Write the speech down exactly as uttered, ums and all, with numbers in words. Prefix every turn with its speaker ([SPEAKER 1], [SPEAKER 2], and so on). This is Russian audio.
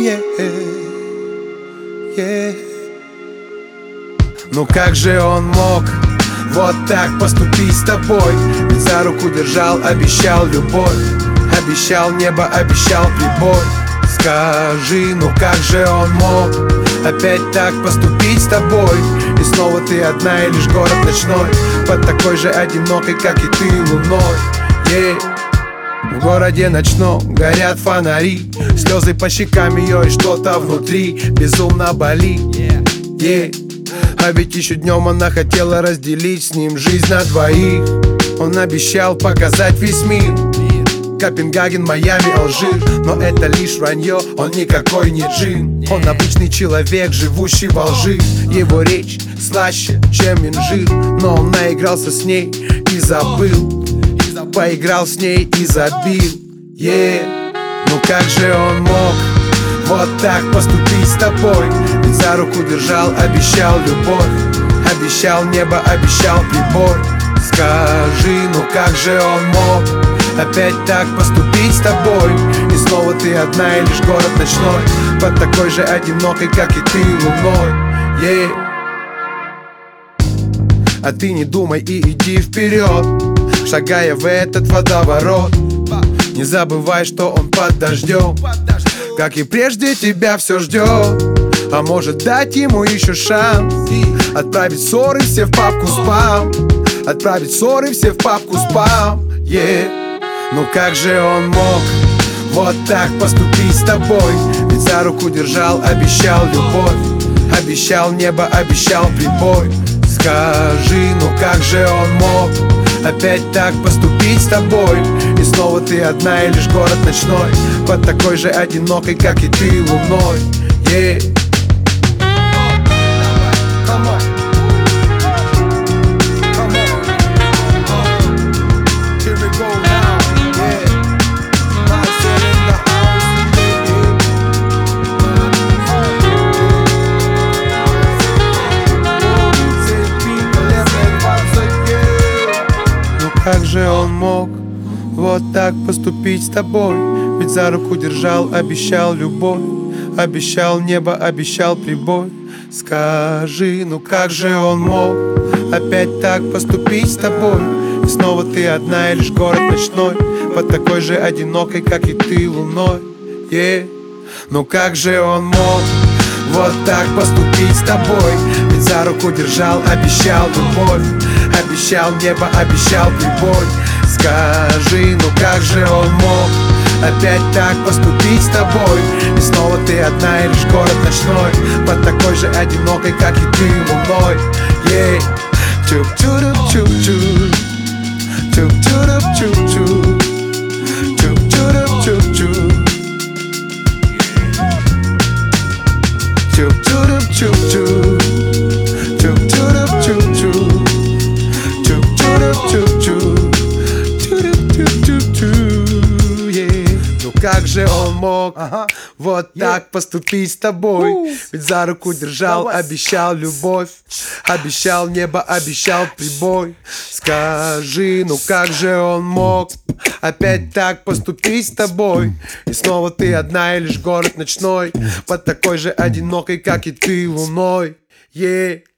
[SPEAKER 1] yeah, yeah. Ну как же он мог вот так поступить с тобой? Ведь за руку держал, обещал любовь, обещал небо, обещал прибой. Скажи, ну как же он мог опять так поступить с тобой? И снова ты одна, и лишь город ночной, под такой же одинокой, как и ты, луной, yeah. В городе ночном горят фонари, слезы по щекам ее и что-то внутри безумно болит, yeah. А ведь еще днем она хотела разделить с ним жизнь на двоих. Он обещал показать весь мир: Копенгаген, Майами, Алжир. Но это лишь вранье, он никакой не джин. Он обычный человек, живущий во лжи. Его речь слаще, чем инжир. Но он наигрался с ней и забыл, поиграл с ней и забил, yeah. Ну как же он мог вот так поступить с тобой? Ведь за руку держал, обещал любовь, обещал небо, обещал прибой. Скажи, ну как же он мог опять так поступить с тобой? И снова ты одна, и лишь город ночной, под такой же одинокой, как и ты, луной, yeah. А ты не думай и иди вперед, шагая в этот водоворот. Не забывай, что он под дождем, как и прежде тебя все ждет. А может дать ему еще шанс, отправить ссоры все в папку спам, отправить ссоры все в папку спам, yeah. Ну как же он мог вот так поступить с тобой? Ведь за руку держал, обещал любовь, обещал небо, обещал прибой. Скажи, ну как же он мог опять так поступить с тобой? И снова ты одна, и лишь город ночной, под такой же одинокой, как и ты, луной, yeah. Как же он мог вот так поступить с тобой? Ведь за руку держал, обещал любовь, обещал небо, обещал прибой. Скажи, ну как же он мог опять так поступить с тобой? И снова ты одна, и лишь город ночной, под такой же одинокой, как и ты, луной, yeah. Ну как же он мог вот так поступить с тобой? Ведь за руку держал, обещал любовь, обещал небо, обещал прибой. Скажи, ну как же он мог опять так поступить с тобой? И снова ты одна, и лишь город ночной, под такой же одинокой, как и ты, луной, yeah. Чуп-чуруп-чуп-чуп, чуп-чуруп-чуп-чуп, чуп-чуруп-чуп-чуп, чуп-чуруп-чуп-чуп, чуп-чуруп-чуп-чуп, как же он мог ага. вот yeah. так поступить с тобой? uh. Ведь за руку держал, обещал любовь, обещал небо, обещал прибой. Скажи, ну как же он мог опять так поступить с тобой? И снова ты одна, и лишь город ночной, под такой же одинокой, как и ты, луной, yeah.